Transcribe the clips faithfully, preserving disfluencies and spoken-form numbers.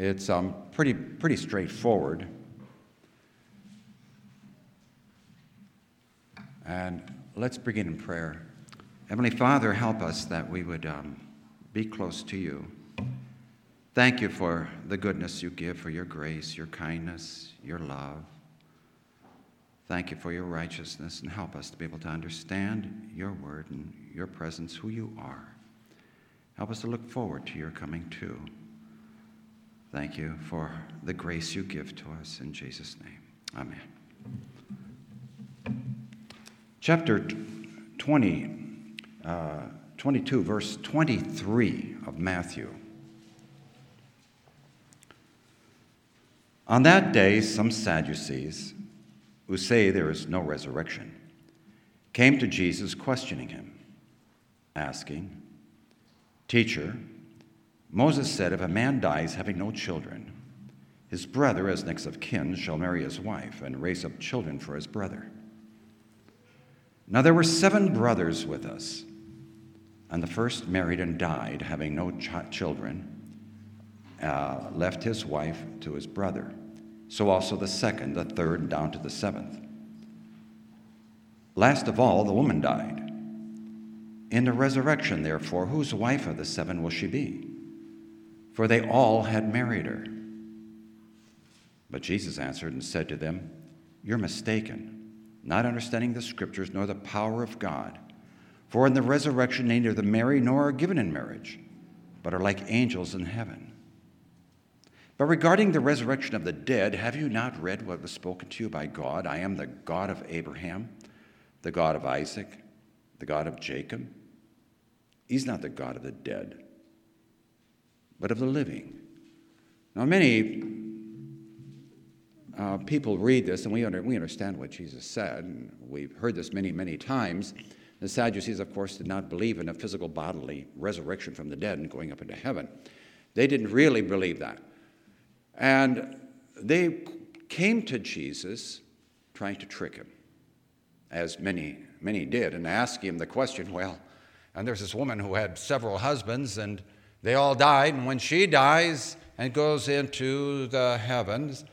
It's um, pretty, pretty straightforward. And let's begin in prayer. Heavenly Father, help us that we would um, be close to you. Thank you for the goodness you give, for your grace, your kindness, your love. Thank you for your righteousness, and help us to be able to understand your word and your presence, who you are. Help us to look forward to your coming too. Thank you for the grace you give to us. In Jesus' name, amen. Chapter twenty, uh, twenty-two, verse twenty-three of Matthew. On that day, some Sadducees, who say there is no resurrection, came to Jesus questioning him, asking, "Teacher, Moses said if a man dies having no children, his brother as next of kin shall marry his wife and raise up children for his brother. Now there were seven brothers with us, and the first married and died, having no ch- children, uh, left his wife to his brother. So also the second, the third, down to the seventh. Last of all, the woman died. In the resurrection, therefore, whose wife of the seven will she be? For they all had married her." But Jesus answered and said to them, "You're mistaken, not understanding the Scriptures nor the power of God. For in the resurrection neither the married nor are given in marriage, but are like angels in heaven. But regarding the resurrection of the dead, have you not read what was spoken to you by God? I am the God of Abraham, the God of Isaac, the God of Jacob. He's not the God of the dead, but of the living." Now many uh, people read this, and we, under, we understand what Jesus said, and we've heard this many, many times. The Sadducees, of course, did not believe in a physical bodily resurrection from the dead and going up into heaven. They didn't really believe that. And they came to Jesus trying to trick him, as many, many did, and asked him the question, well, and there's this woman who had several husbands, and they all died, and when she dies and goes into the heavens,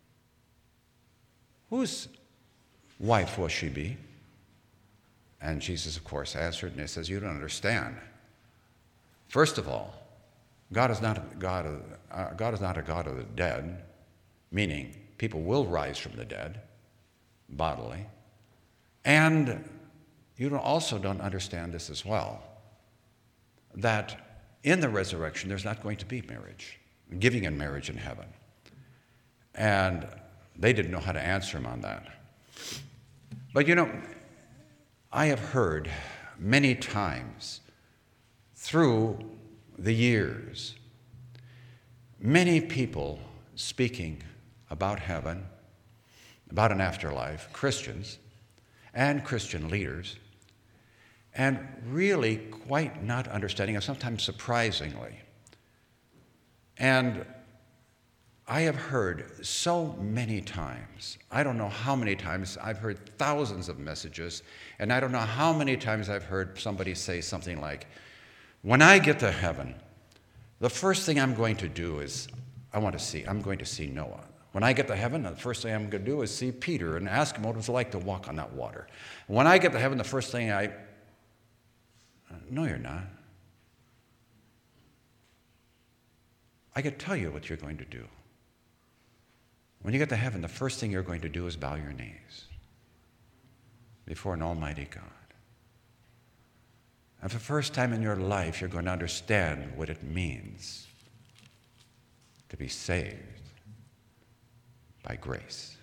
whose wife will she be? And Jesus, of course, answered, and he says, you don't understand. First of all, God is not a God of, uh, God is not a God of the dead, meaning people will rise from the dead, bodily. And you don't, also don't understand this as well, that in the resurrection there's not going to be marriage, giving in marriage in heaven. And they didn't know how to answer him on that. But you know, I have heard many times through the years, many people speaking about heaven, about an afterlife, Christians and Christian leaders, and really quite not understanding, and sometimes surprisingly. And I have heard so many times, I don't know how many times, I've heard thousands of messages, and I don't know how many times I've heard somebody say something like, when I get to heaven, the first thing I'm going to do is, I want to see, I'm going to see Noah. When I get to heaven, the first thing I'm going to do is see Peter and ask him what it was like to walk on that water. When I get to heaven, the first thing I, no, you're not. I can tell you what you're going to do. When you get to heaven, the first thing you're going to do is bow your knees before an almighty God. And for the first time in your life, you're going to understand what it means to be saved by grace.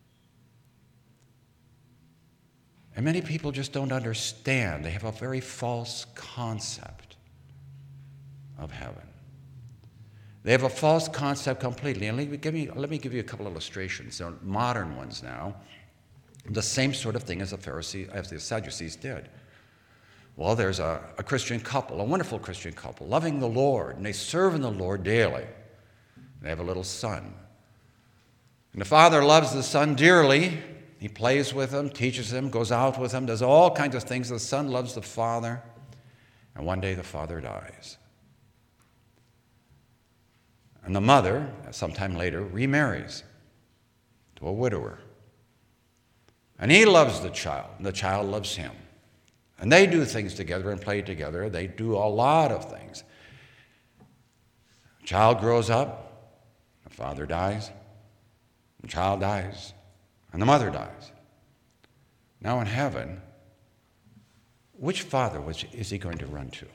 And many people just don't understand. They have a very false concept of heaven. They have a false concept completely. And let me give, me, let me give you a couple illustrations. They're modern ones now. The same sort of thing as the Pharisees, as the Sadducees did. Well, there's a, a Christian couple, a wonderful Christian couple, loving the Lord, and they serve in the Lord daily. They have a little son. And the father loves the son dearly. He plays with him, teaches him, goes out with him, does all kinds of things. The son loves the father. And one day the father dies. And the mother, sometime later, remarries to a widower. And he loves the child, and the child loves him. And they do things together and play together. They do a lot of things. The child grows up, the father dies, the child dies, and the mother dies. Now in heaven, which father was, is he going to run to?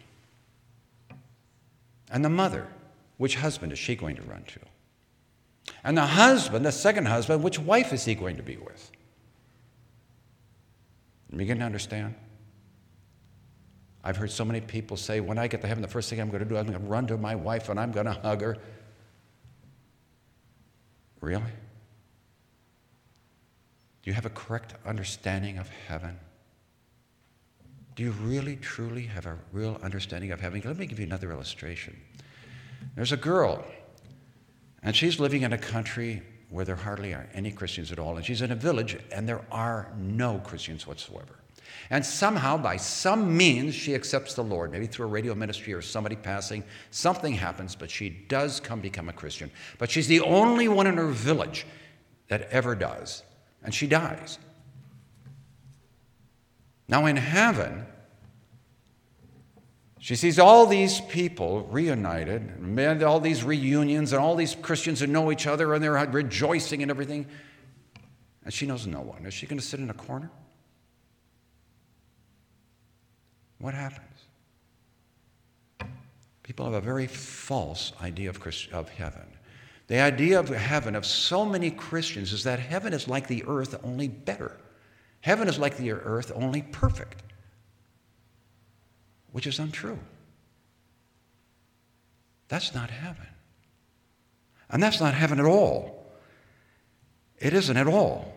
And the mother, which husband is she going to run to? And the husband, the second husband, which wife is he going to be with? You begin to understand? I've heard so many people say, when I get to heaven, the first thing I'm going to do, I'm going to run to my wife and I'm going to hug her. Really? Do you have a correct understanding of heaven? Do you really, truly have a real understanding of heaven? Let me give you another illustration. There's a girl, and she's living in a country where there hardly are any Christians at all, and she's in a village, and there are no Christians whatsoever. And somehow, by some means, she accepts the Lord, maybe through a radio ministry or somebody passing. Something happens, but she does come become a Christian. But she's the only one in her village that ever does, and she dies. Now in heaven, she sees all these people reunited, and all these reunions, and all these Christians who know each other, and they're rejoicing and everything. And she knows no one. Is she going to sit in a corner? What happens? People have a very false idea of, Christ- of heaven. The idea of heaven of so many Christians is that heaven is like the earth, only better. Heaven is like the earth, only perfect, which is untrue. That's not heaven. And that's not heaven at all. It isn't at all.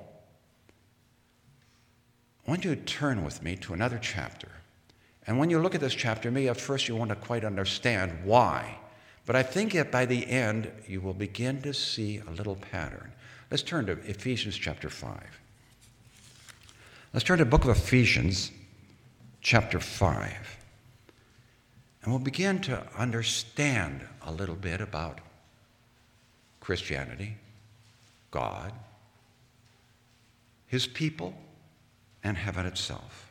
I want you to turn with me to another chapter. And when you look at this chapter, maybe at first you won't quite understand why. But I think that by the end, you will begin to see a little pattern. Let's turn to Ephesians chapter five. Let's turn to the book of Ephesians chapter five. And we'll begin to understand a little bit about Christianity, God, His people, and heaven itself.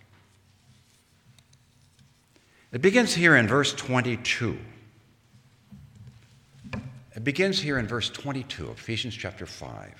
It begins here in verse twenty-two. It begins here in verse twenty-two of Ephesians chapter five.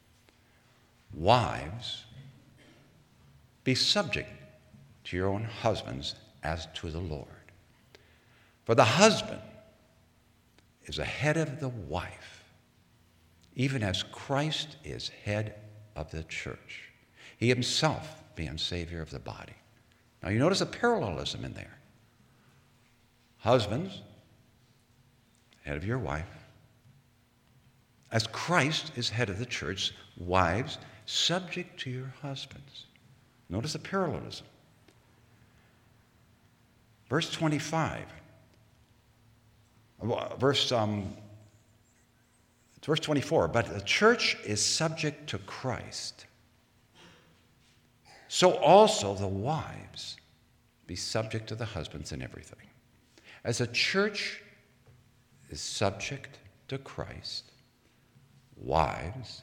Wives, be subject to your own husbands as to the Lord. For the husband is the head of the wife, even as Christ is head of the church, he himself being Savior of the body. Now you notice a parallelism in there. Husbands, head of your wife. As Christ is head of the church, wives, subject to your husbands. Notice the parallelism. Verse twenty-five. Verse, um, verse twenty-four. But the church is subject to Christ. So also the wives be subject to the husbands in everything. As a church is subject to Christ, wives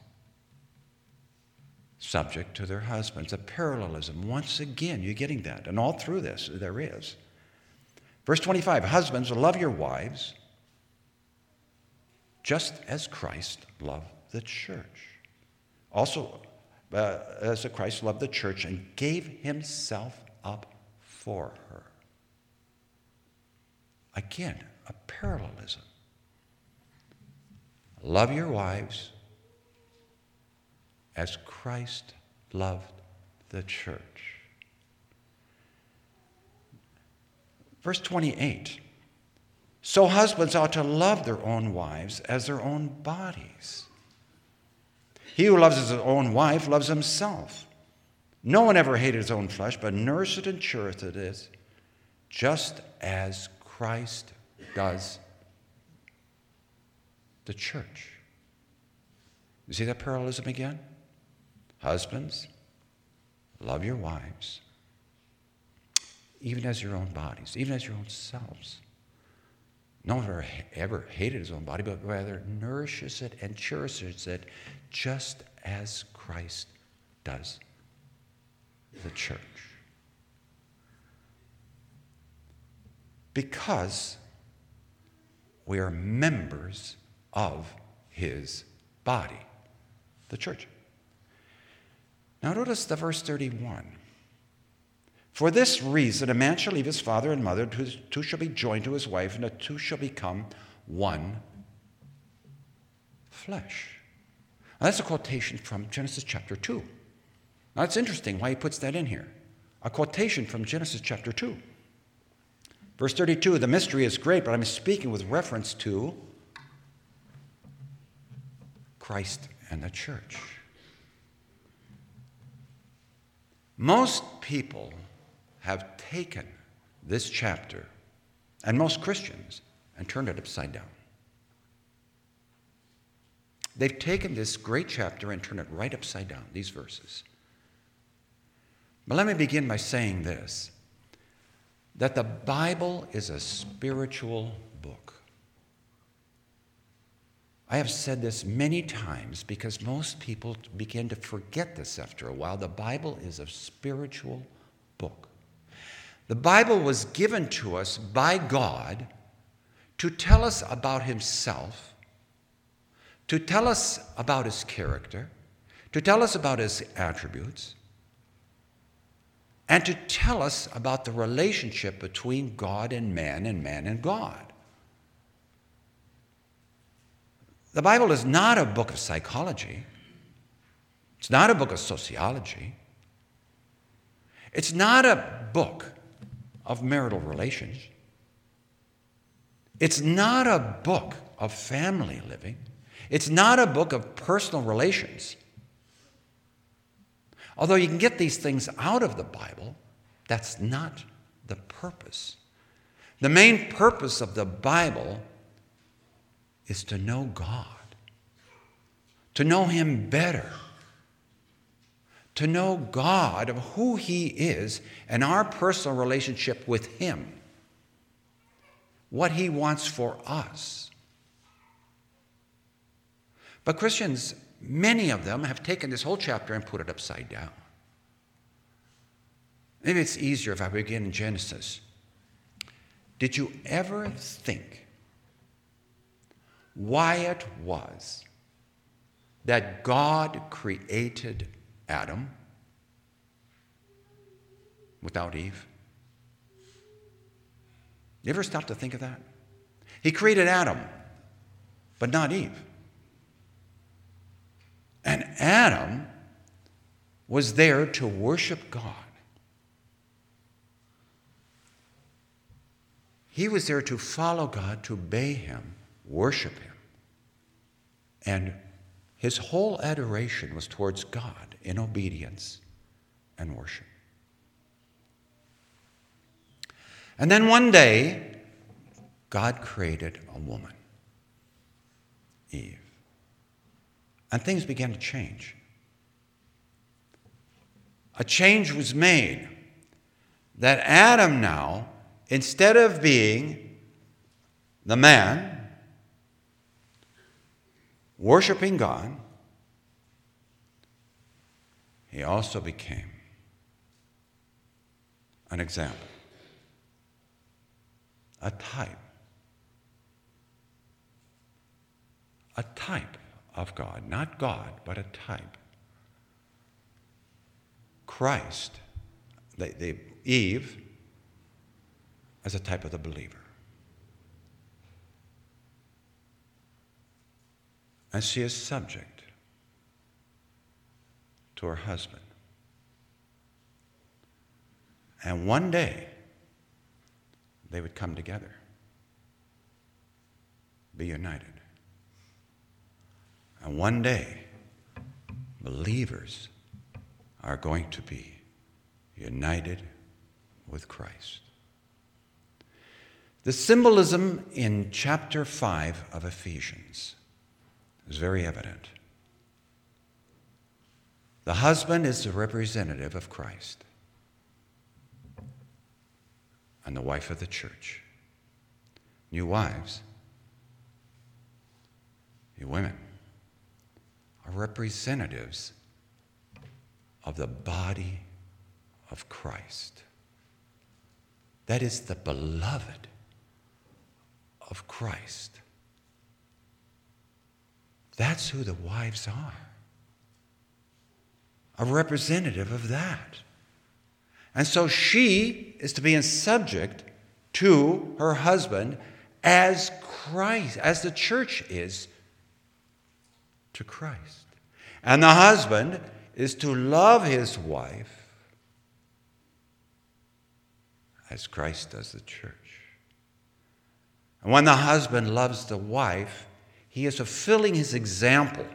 subject to their husbands. A parallelism. Once again, you're getting that. And all through this, there is. Verse twenty-five, husbands, love your wives just as Christ loved the church. Also, uh, as Christ loved the church and gave himself up for her. Again, a parallelism. Love your wives as Christ loved the church. Verse twenty-eight. So husbands ought to love their own wives as their own bodies. He who loves his own wife loves himself. No one ever hated his own flesh, but nourished it and cherished it, just as Christ does the church. You see that parallelism again? Husbands, love your wives, even as your own bodies, even as your own selves. no one ever, ever hated his own body, but rather nourishes it and cherishes it just as Christ does the church. Because we are members of his body, the church. Now notice the verse thirty-one. For this reason, a man shall leave his father and mother, the two shall be joined to his wife, and the two shall become one flesh. Now, that's a quotation from Genesis chapter two. Now, it's interesting why he puts that in here. A quotation from Genesis chapter two. Verse thirty-two, the mystery is great, but I'm speaking with reference to Christ and the church. Most people have taken this chapter, and most Christians, and turned it upside down. They've taken this great chapter and turned it right upside down, these verses. But let me begin by saying this, that the Bible is a spiritual book. I have said this many times because most people begin to forget this after a while. The Bible is a spiritual book. The Bible was given to us by God to tell us about himself, to tell us about his character, to tell us about his attributes, and to tell us about the relationship between God and man and man and God. The Bible is not a book of psychology. It's not a book of sociology. It's not a book of marital relations. It's not a book of family living. It's not a book of personal relations. Although you can get these things out of the Bible, that's not the purpose. The main purpose of the Bible is to know God, to know him better, to know God of who he is and our personal relationship with him, what he wants for us. But Christians, many of them have taken this whole chapter and put it upside down. Maybe it's easier if I begin in Genesis. Did you ever think why it was that God created Adam without Eve? You ever stop to think of that? He created Adam, but not Eve. And Adam was there to worship God. He was there to follow God, to obey him, worship him. And his whole adoration was towards God in obedience and worship. And then one day, God created a woman, Eve. And things began to change. A change was made that Adam now, instead of being the man worshiping God, he also became an example, a type, a type of God, not God, but a type. Christ, the, the Eve, as a type of the believer. And she is subject to her husband. And one day, they would come together, be united. And one day, believers are going to be united with Christ. The symbolism in chapter five of Ephesians is very evident. The husband is the representative of Christ, and the wife of the church. You wives, you women, are representatives of the body of Christ. That is the beloved of Christ. That's who the wives are. A representative of that. And so she is to be in subject to her husband as Christ, as the church is to Christ. And the husband is to love his wife as Christ does the church. And when the husband loves the wife, he is fulfilling his example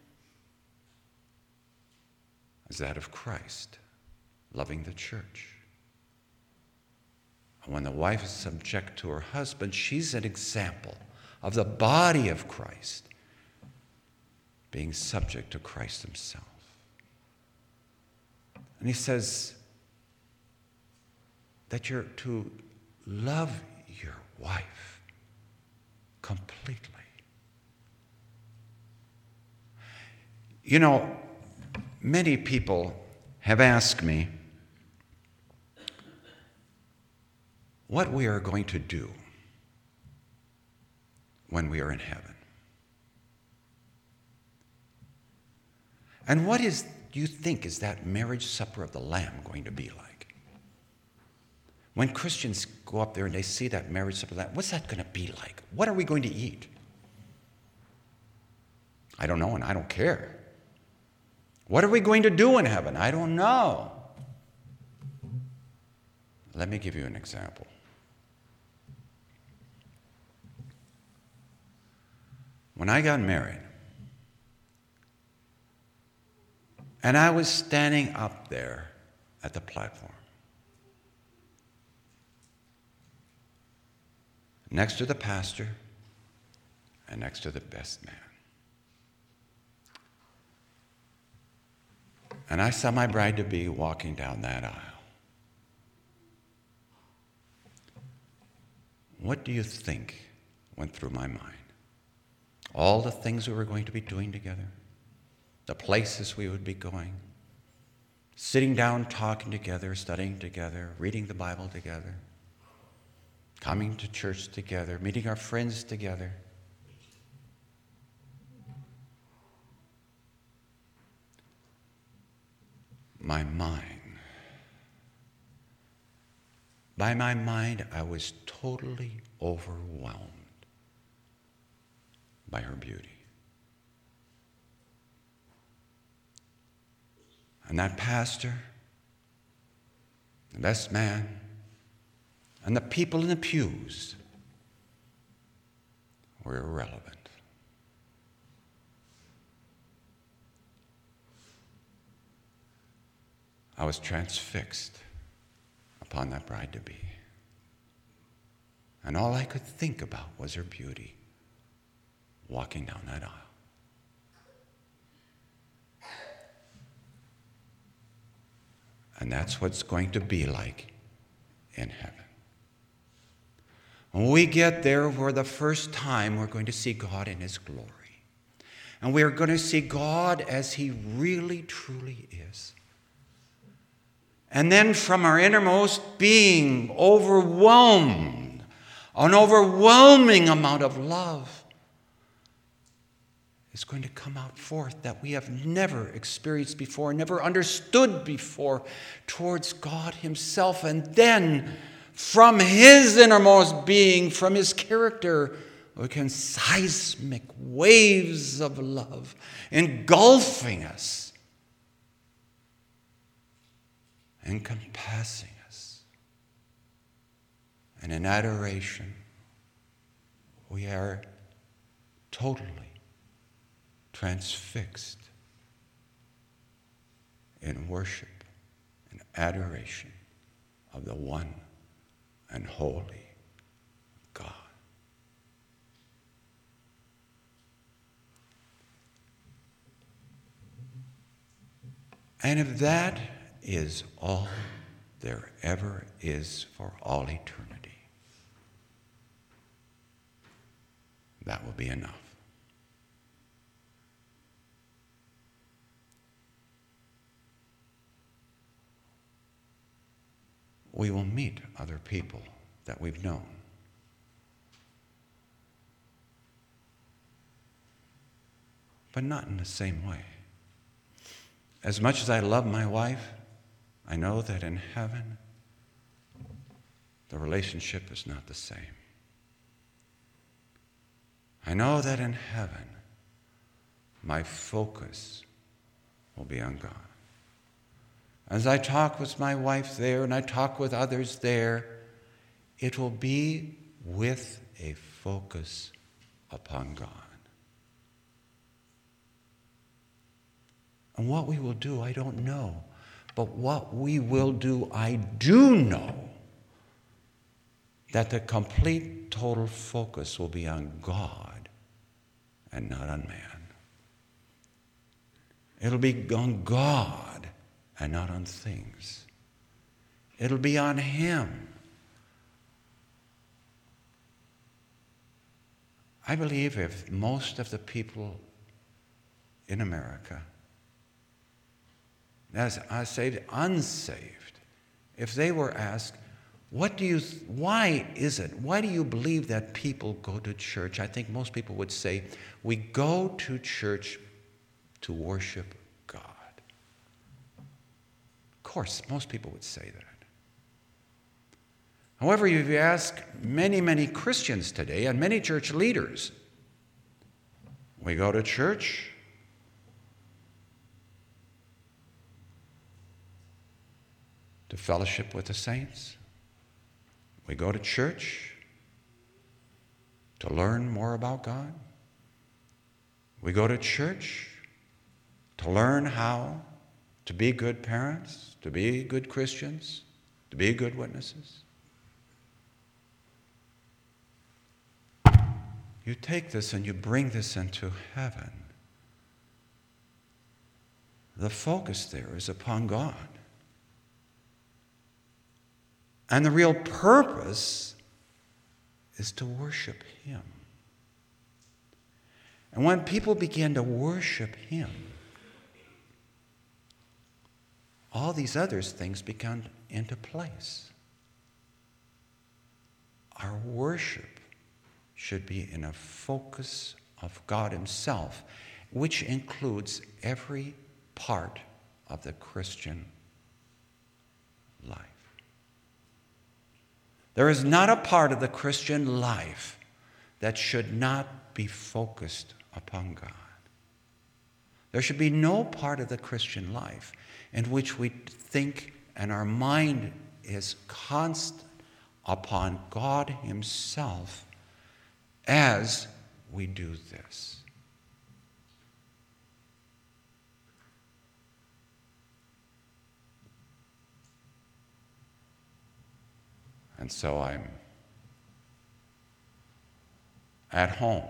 as that of Christ, loving the church. And when the wife is subject to her husband, she's an example of the body of Christ being subject to Christ himself. And he says that you're to love your wife completely. You know, many people have asked me what we are going to do when we are in heaven. And what is, do you think, is that marriage supper of the Lamb going to be like? When Christians go up there and they see that marriage supper of the Lamb, what's that going to be like? What are we going to eat? I don't know, and I don't care. What are we going to do in heaven? I don't know. Let me give you an example. When I got married, and I was standing up there at the platform, next to the pastor and next to the best man. And I saw my bride-to-be walking down that aisle. What do you think went through my mind? All the things we were going to be doing together, the places we would be going, sitting down, talking together, studying together, reading the Bible together, coming to church together, meeting our friends together. My mind. By my mind, I was totally overwhelmed by her beauty. And that pastor, the best man, and the people in the pews were irrelevant. I was transfixed upon that bride-to-be. And all I could think about was her beauty walking down that aisle. And that's what it's going to be like in heaven. When we get there, for the first time, we're going to see God in his glory. And we are going to see God as he really, truly is. And then from our innermost being, overwhelmed, an overwhelming amount of love is going to come out forth that we have never experienced before, never understood before towards God himself. And then from his innermost being, from his character, we can seismic waves of love engulfing us, encompassing us. And in adoration, we are totally transfixed in worship and adoration of the one and holy God. And if that is all there ever is for all eternity, that will be enough. We will meet other people that we've known. But not in the same way. As much as I love my wife, I know that in heaven, the relationship is not the same. I know that in heaven, my focus will be on God. As I talk with my wife there and I talk with others there, it will be with a focus upon God. And what we will do, I don't know. But what we will do, I do know that the complete, total focus will be on God and not on man. It'll be on God and not on things. It'll be on Him. I believe if most of the people in America, as I saved, unsaved, if they were asked, what do you, why is it, why do you believe that people go to church? I think most people would say, we go to church to worship God. Of course, most people would say that. However, if you ask many, many Christians today and many church leaders, we go to church to fellowship with the saints. We go to church to learn more about God. We go to church to learn how to be good parents, to be good Christians, to be good witnesses. You take this and you bring this into heaven. The focus there is upon God. And the real purpose is to worship Him. And when people begin to worship Him, all these other things become into place. Our worship should be in a focus of God Himself, which includes every part of the Christian life. There is not a part of the Christian life that should not be focused upon God. There should be no part of the Christian life in which we think and our mind is constant upon God Himself as we do this. And so I'm at home,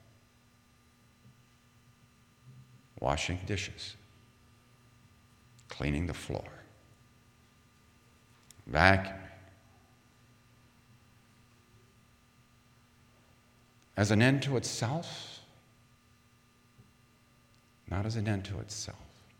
washing dishes, cleaning the floor, vacuuming. As an end to itself, not as an end to itself,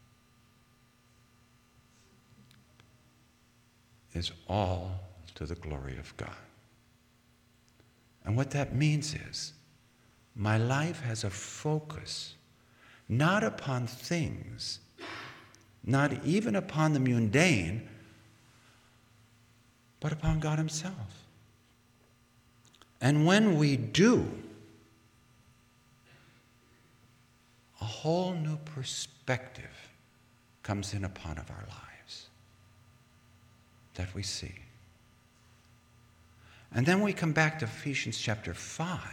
is all to the glory of God. And what that means is, my life has a focus, not upon things, not even upon the mundane, but upon God Himself. And when we do, a whole new perspective comes in upon of our lives that we see. And then we come back to Ephesians chapter five.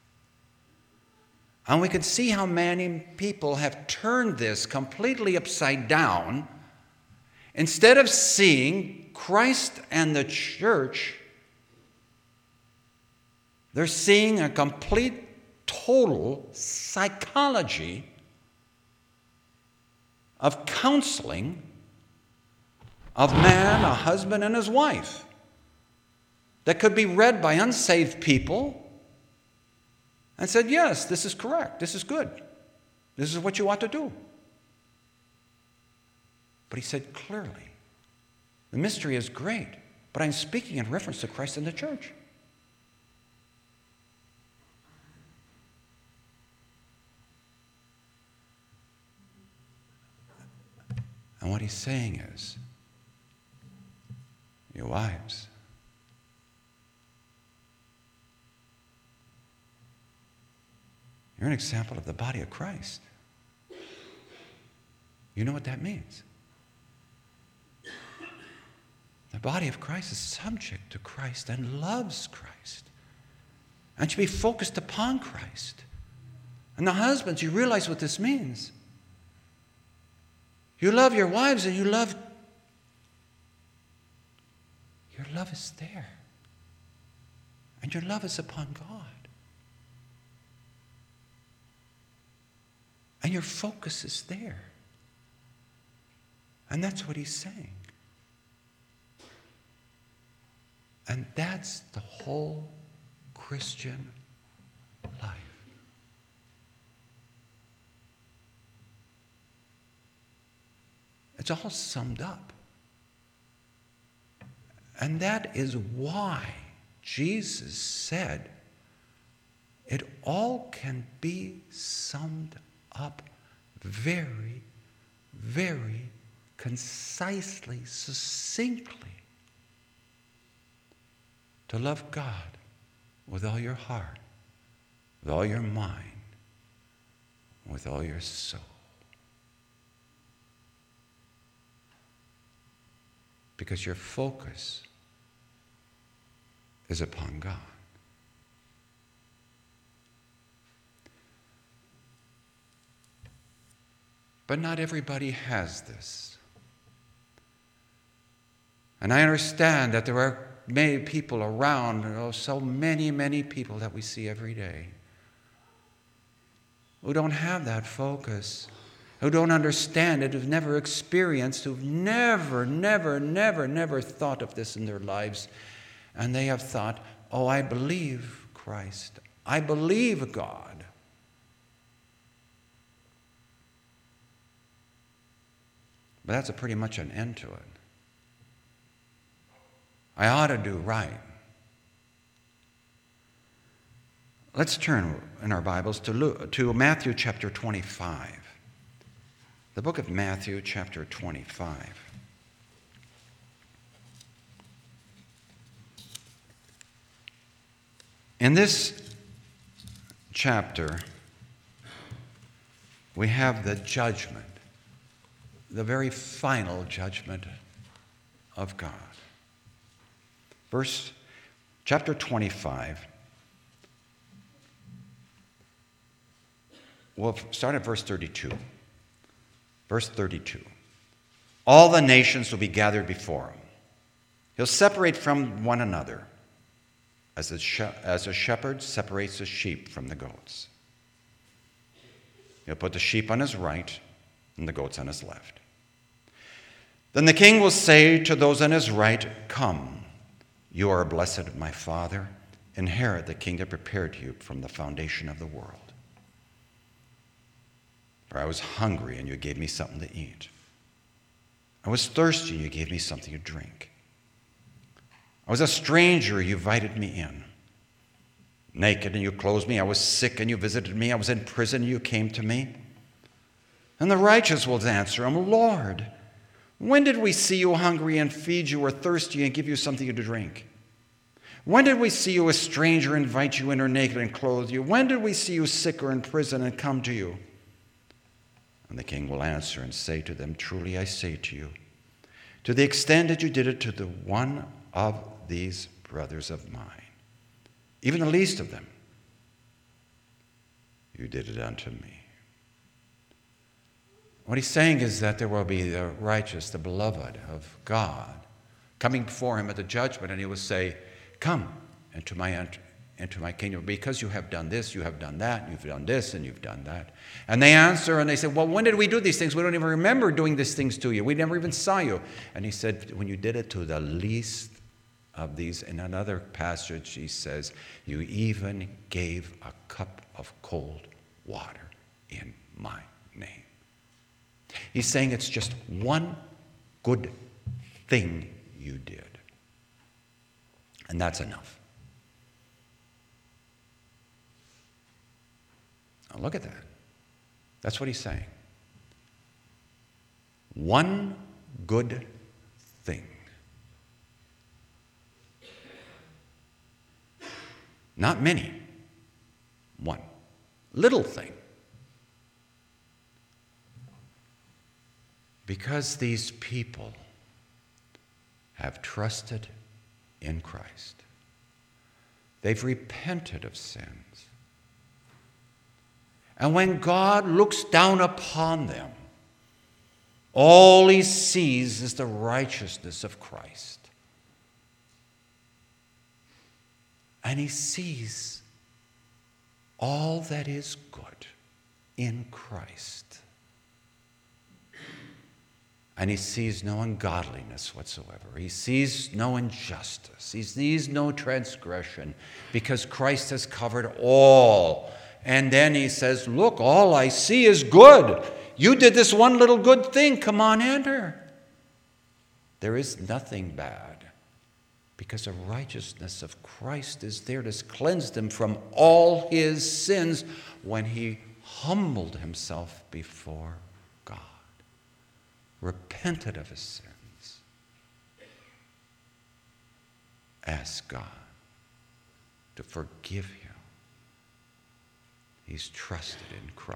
And we can see how many people have turned this completely upside down. Instead of seeing Christ and the church, they're seeing a complete, total psychology of counseling of man, a husband, and his wife that could be read by unsaved people and said, yes, this is correct. This is good. This is what you ought to do. But he said clearly, the mystery is great, but I'm speaking in reference to Christ and the church. And what he's saying is, your wives, you're an example of the body of Christ. You know what that means? The body of Christ is subject to Christ and loves Christ and should be focused upon Christ. And the husbands, you realize what this means. You love your wives and you love, your love is there. And your love is upon God. And your focus is there. And that's what he's saying. And that's the whole Christian life. It's all summed up. And that is why Jesus said it all can be summed up very, very concisely, succinctly. To love God with all your heart, with all your mind, with all your soul. Because your focus is upon God. But not everybody has this. And I understand that there are many people around, oh, so many, many people that we see every day who don't have that focus, who don't understand it, who've never experienced, who've never, never, never, never thought of this in their lives. And they have thought, oh, I believe Christ. I believe God. But that's a pretty much an end to it. I ought to do right. Let's turn in our Bibles to, Luke, to Matthew chapter twenty-five. The book of Matthew chapter twenty-five. In this chapter, we have the judgment, the very final judgment of God. Verse, chapter twenty-five. We'll start at verse thirty-two. Verse thirty-two. All the nations will be gathered before him. He'll separate from one another, as a, she- as a shepherd separates the sheep from the goats. He'll put the sheep on his right and the goats on his left. Then the king will say to those on his right, "Come, you are blessed of my Father. Inherit the kingdom prepared to you from the foundation of the world. For I was hungry, and you gave me something to eat. I was thirsty, and you gave me something to drink. I was a stranger, you invited me in. Naked, and you clothed me. I was sick, and you visited me. I was in prison, and you came to me." And the righteous will answer him, "Lord, when did we see you hungry and feed you, or thirsty and give you something to drink? When did we see you a stranger, invite you in, or naked and clothe you? When did we see you sick or in prison and come to you?" And the king will answer and say to them, "Truly I say to you, to the extent that you did it to the one of these brothers of mine, even the least of them, you did it unto me." What he's saying is that there will be the righteous, the beloved of God, coming before him at the judgment, and he will say, "Come into my into my kingdom, because you have done this, you have done that, you've done this, and you've done that." And they answer and they say, "Well, when did we do these things? We don't even remember doing these things to you. We never even saw you." And he said, "When you did it to the least of these. In another passage, he says, you even gave a cup of cold water in my name. He's saying it's just one good thing you did. And that's enough. Now look at that. That's what he's saying. One good thing. Not many. One. Little thing. Because these people have trusted in Christ. They've repented of sins. And when God looks down upon them, all he sees is the righteousness of Christ. And he sees all that is good in Christ. And he sees no ungodliness whatsoever. He sees no injustice. He sees no transgression because Christ has covered all. And then he says, look, all I see is good. You did this one little good thing. Come on, enter. There is nothing bad because the righteousness of Christ is there to cleanse them from all his sins when he humbled himself before God, repented of his sins, asked God to forgive him. He's trusted in Christ.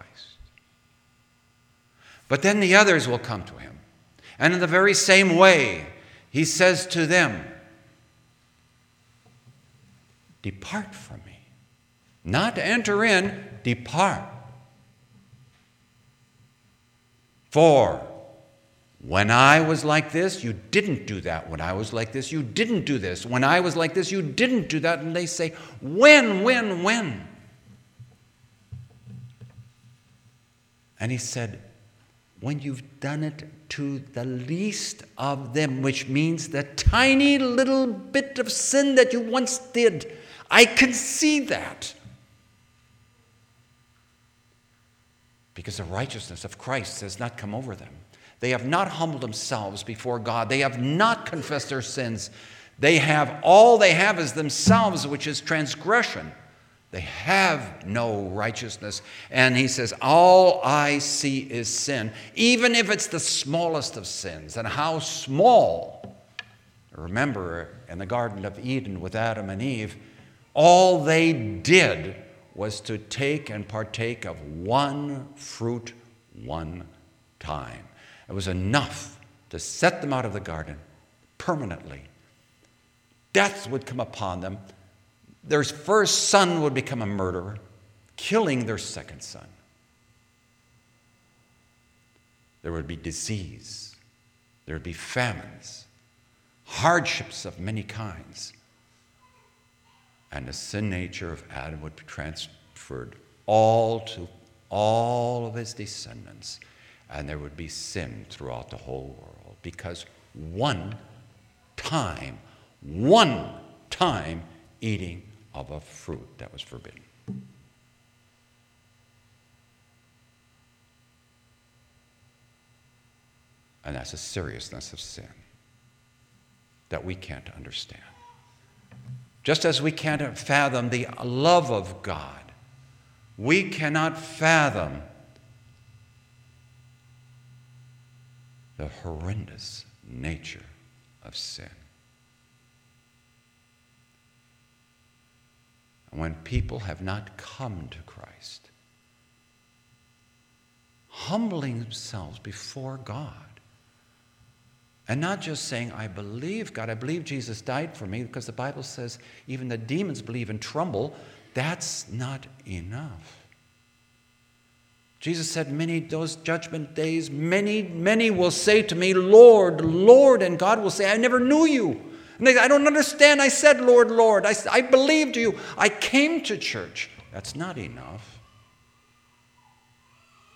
But then the others will come to him. And in the very same way, he says to them, depart from me. Not enter in, depart. For when I was like this, you didn't do that. When I was like this, you didn't do this. When I was like this, you didn't do that. And they say, when, when, when? And he said, when you've done it to the least of them, which means the tiny little bit of sin that you once did, I can see that. Because the righteousness of Christ has not come over them. They have not humbled themselves before God. They have not confessed their sins. They have, all they have is themselves, which is transgression. They have no righteousness. And he says, all I see is sin, even if it's the smallest of sins. And how small. Remember, in the Garden of Eden with Adam and Eve, all they did was to take and partake of one fruit one time. It was enough to set them out of the garden permanently. Death would come upon them. Their first son would become a murderer, killing their second son. There would be disease. There would be famines, hardships of many kinds. And the sin nature of Adam would be transferred all to all of his descendants. And there would be sin throughout the whole world. Because one time, one time eating of a fruit that was forbidden. And that's the seriousness of sin that we can't understand. Just as we can't fathom the love of God, we cannot fathom the horrendous nature of sin. And when people have not come to Christ, humbling themselves before God, and not just saying, I believe God, I believe Jesus died for me, because the Bible says even the demons believe and tremble, that's not enough. Jesus said, many, those judgment days, many, many will say to me, Lord, Lord, and God will say, I never knew you. And they say, I don't understand. I said, Lord, Lord. I, I believed you. I came to church. That's not enough.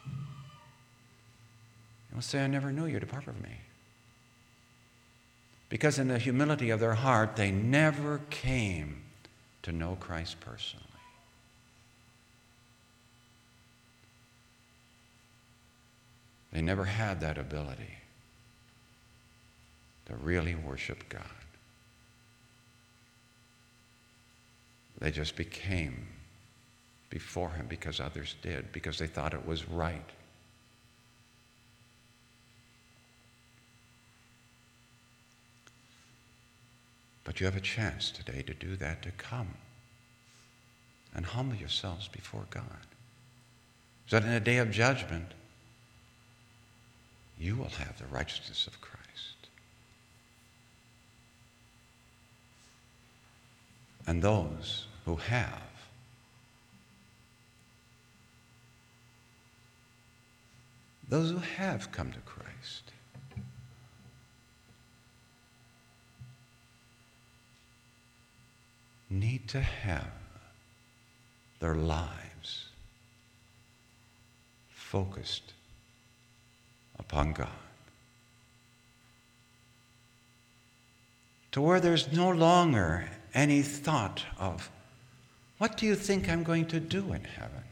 You'll say, I never knew you. Depart from me. Because in the humility of their heart, they never came to know Christ personally. They never had that ability to really worship God. They just became before him because others did, because they thought it was right. But you have a chance today to do that, to come and humble yourselves before God. So that in the day of judgment, you will have the righteousness of Christ. And those who have, those who have come to Christ, need to have their lives focused upon God. To where there's no longer any thought of, what do you think I'm going to do in heaven?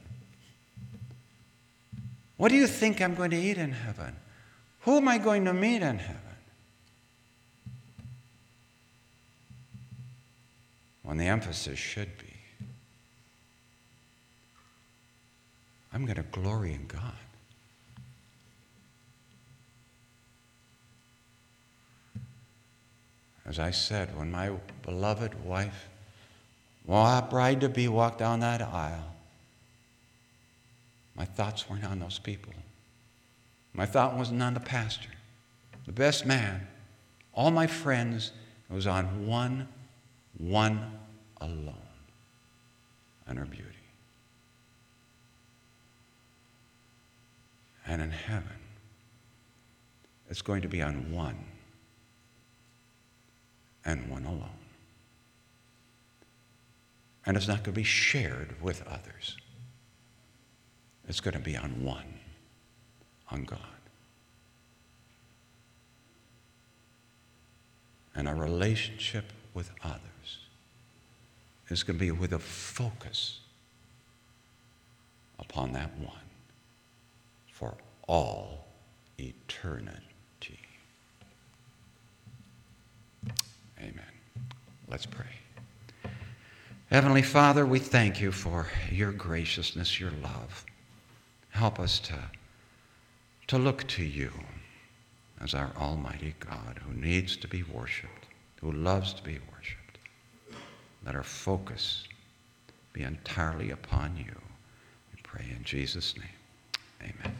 What do you think I'm going to eat in heaven? Who am I going to meet in heaven? When the emphasis should be, I'm going to glory in God. As I said, when my beloved wife, well, bride-to-be, walked down that aisle, my thoughts weren't on those people. My thought wasn't on the pastor, the best man, all my friends. It was on one, one alone, and her beauty. And in heaven, it's going to be on one and one alone. And it's not going to be shared with others. It's going to be on one, on God. And our relationship with others is going to be with a focus upon that one for all eternity. Amen. Let's pray. Heavenly Father, we thank you for your graciousness, your love. Help us to, to look to you as our almighty God who needs to be worshiped, who loves to be worshiped. Let our focus be entirely upon you. We pray in Jesus' name. Amen.